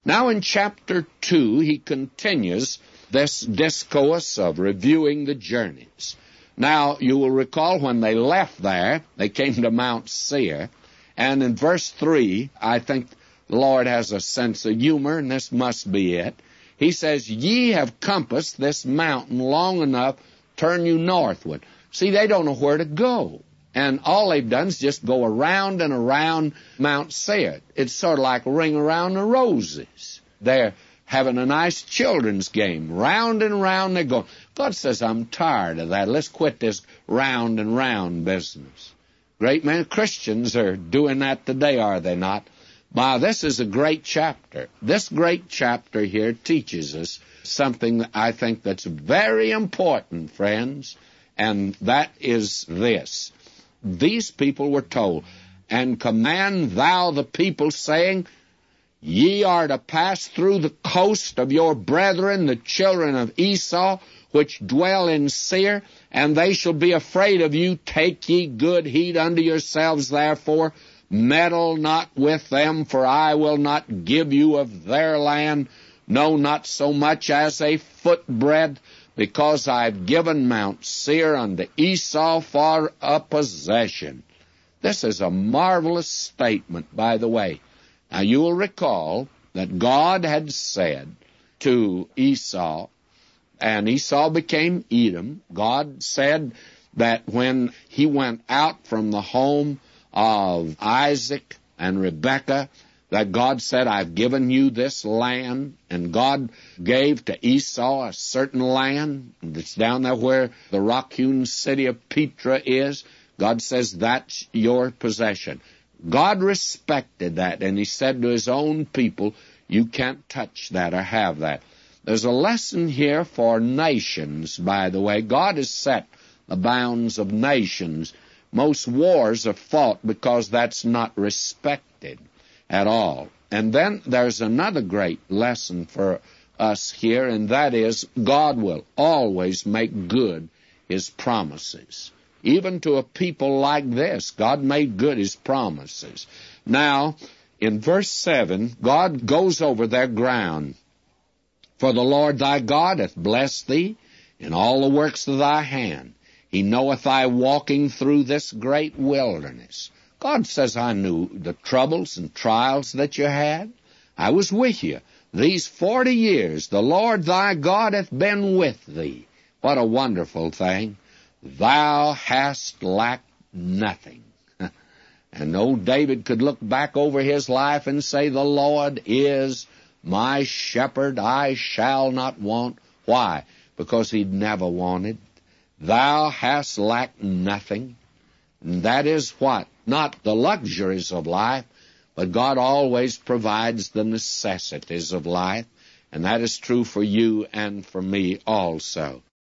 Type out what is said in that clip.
Now in chapter 2, he continues this discourse of reviewing the journeys. Now, you will recall when they left there, they came to Mount Seir, and in verse 3, I think the Lord has a sense of humor, and this must be it. He says, "Ye have compassed this mountain long enough, turn you northward." See, they don't know where to go. And all they've done is just go around and around Mount Seir. It's sort of like Ring Around the Roses. They're having a nice children's game. Round and round they're going. God says, "I'm tired of that. Let's quit this round and round business." Great many Christians are doing that today, are they not? Wow, this is a great chapter. This great chapter here teaches us something I think that's very important, friends, and that is this. These people were told, "And command thou the people, saying, Ye are to pass through the coast of your brethren, the children of Esau, which dwell in Seir, and they shall be afraid of you. Take ye good heed unto yourselves, therefore. Meddle not with them, for I will not give you of their land, no, not so much as a footbreadth, because I've given Mount Seir unto Esau for a possession." This is a marvelous statement, by the way. Now, you will recall that God had said to Esau, and Esau became Edom. God said that when he went out from the home of Isaac and Rebekah, that God said, "I've given you this land," and God gave to Esau a certain land. It's down there where the rock-hewn city of Petra is. God says, "That's your possession." God respected that, and he said to his own people, "You can't touch that or have that." There's a lesson here for nations, by the way. God has set the bounds of nations. Most wars are fought because that's not respected at all. And then there's another great lesson for us here, and that is God will always make good his promises. Even to a people like this, God made good his promises. Now, in verse 7, God goes over their ground. "For the Lord thy God hath blessed thee in all the works of thy hand. He knoweth thy walking through this great wilderness." God says, "I knew the troubles and trials that you had. I was with you. These 40 years the Lord thy God hath been with thee." What a wonderful thing. "Thou hast lacked nothing." And old David could look back over his life and say, "The Lord is my shepherd, I shall not want." Why? Because he'd never wanted. Thou hast lacked nothing. And that is what? Not the luxuries of life, but God always provides the necessities of life. And that is true for you and for me also.